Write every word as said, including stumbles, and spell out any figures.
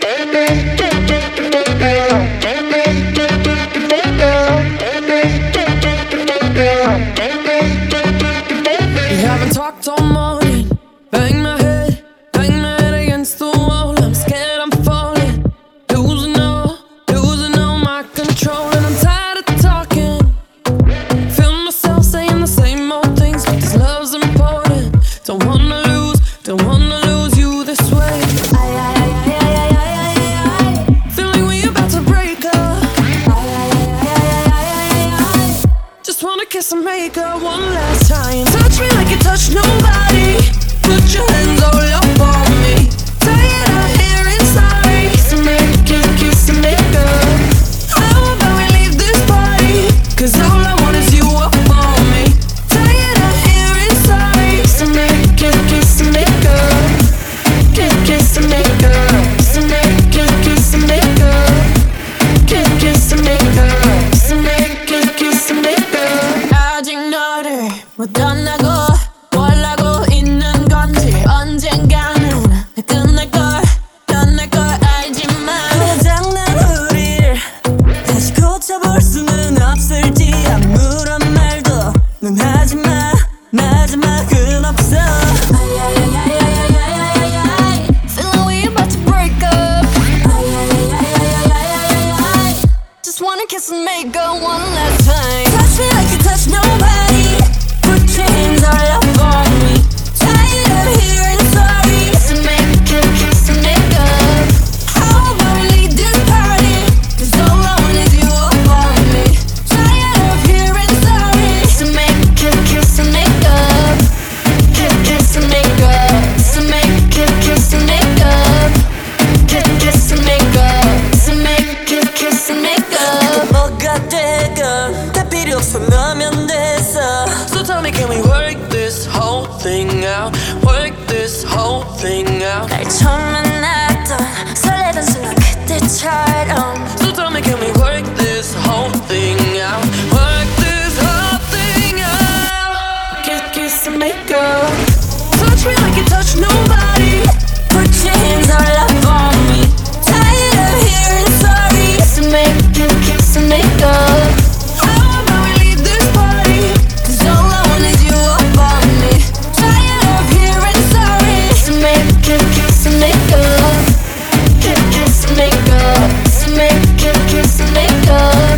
We haven't talked all morning. Bang my head, bang my head against the wall. I'm scared I'm falling, losing all, losing all my control. And I'm tired of talking, feel myself saying the same old things, but this love's important. Don't wanna lose, don't wanna lose you this way. Ay, ay, ay, ay, ay, ay, ay, ay, ay. Feeling we about to break up. Ay, ay, ay, ay, ay, ay, ay, ay. Just wanna kiss and make up one last time. Touch me like you touch nobody. Put your hands all up on me. Tired of hearing sorry. So make it, kiss and make up. How about we leave this party? Cause all I want is you up on me. Tired of hearing sorry. So make it, kiss and make up. Kiss, kiss and make up. So make it, kiss and make up. Kiss, kiss and make up. So make it, kiss and make up. 아직 너를 못 떠나고 뭘 하고 있는 건지 언젠가는 끝날걸 떠날걸 알지만 고장난 우릴 다시 고쳐볼 수는 없을지 아무런 말도 넌 하지마 마지막은 없어. Feeling we about to break up. Just wanna kiss and make up one last time. Touch me like you touch nobody. Put your hands all up on me. Tired of hearing sorry. So make it, kiss and make up. How about we leave this party? Cause all I want is you up on me. Tired of hearing sorry. So make it, kiss and make up. Kiss, kiss and make up. So make it, kiss and make up. Kiss, kiss and make up. So make it, kiss and make up. 뭐가 되건 다 필요 없어 너면 됐어. So tell me, can we work this whole thing out? Work this whole thing out. 날 처음 만났던 설레던 순간 그때처럼. So tell me, can we work this whole thing out? Work this whole thing out. Kiss, kiss and make up. Touch me like you touch nobody. Put your hands all up on